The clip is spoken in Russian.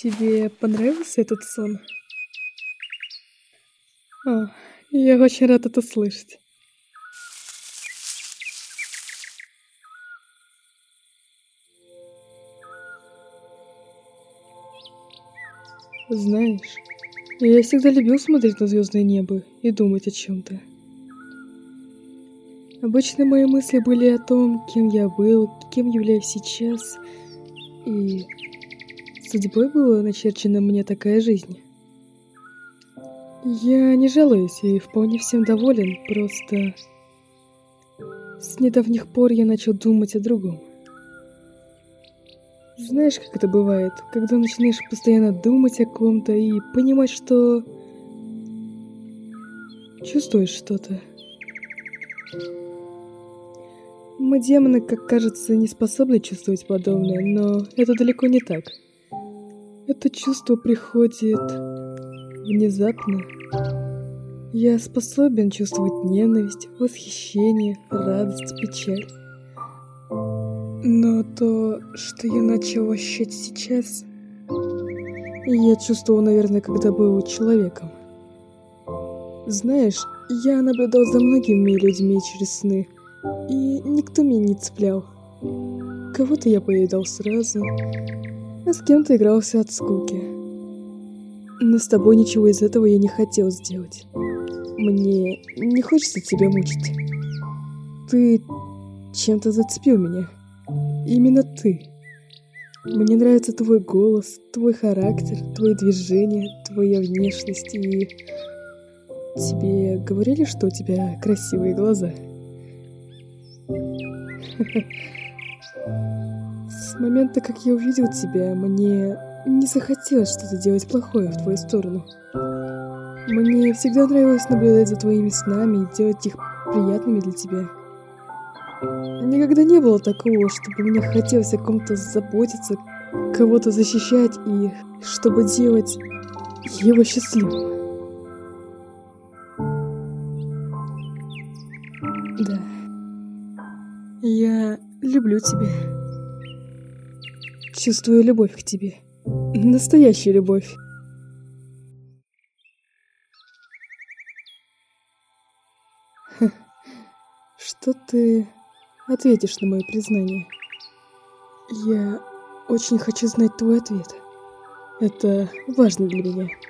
Тебе понравился этот сон? О, я очень рад это слышать. Знаешь, я всегда любил смотреть на звездное небо и думать о чем-то. Обычно мои мысли были о том, кем я был, кем являюсь сейчас, и судьбой была начерчена мне такая жизнь. Я не жалуюсь и вполне всем доволен, просто с недавних пор я начал думать о другом. Знаешь, как это бывает, когда начинаешь постоянно думать о ком-то и понимать, что чувствуешь что-то. Мы, демоны, как кажется, не способны чувствовать подобное, но это далеко не так. Это чувство приходит внезапно. Я способен чувствовать ненависть, восхищение, радость, печаль. Но то, что я начал ощущать сейчас, я чувствовал, наверное, когда был человеком. Знаешь, я наблюдал за многими людьми через сны, и никто меня не цеплял. Кого-то я поедал сразу, а с кем-то игрался от скуки. Но с тобой ничего из этого я не хотел сделать. Мне не хочется тебя мучить. Ты чем-то зацепил меня. Именно ты. Мне нравится твой голос, твой характер, твои движения, твоя внешность. И тебе говорили, что у тебя красивые глаза? С момента, как я увидел тебя, мне не захотелось что-то делать плохое в твою сторону. Мне всегда нравилось наблюдать за твоими снами и делать их приятными для тебя. Никогда не было такого, чтобы мне хотелось о ком-то заботиться, кого-то защищать и чтобы делать его счастливым. Да. Я люблю тебя. Чувствую любовь к тебе. Настоящую любовь. Что ты ответишь на мое признание? Я очень хочу знать твой ответ. Это важно для меня.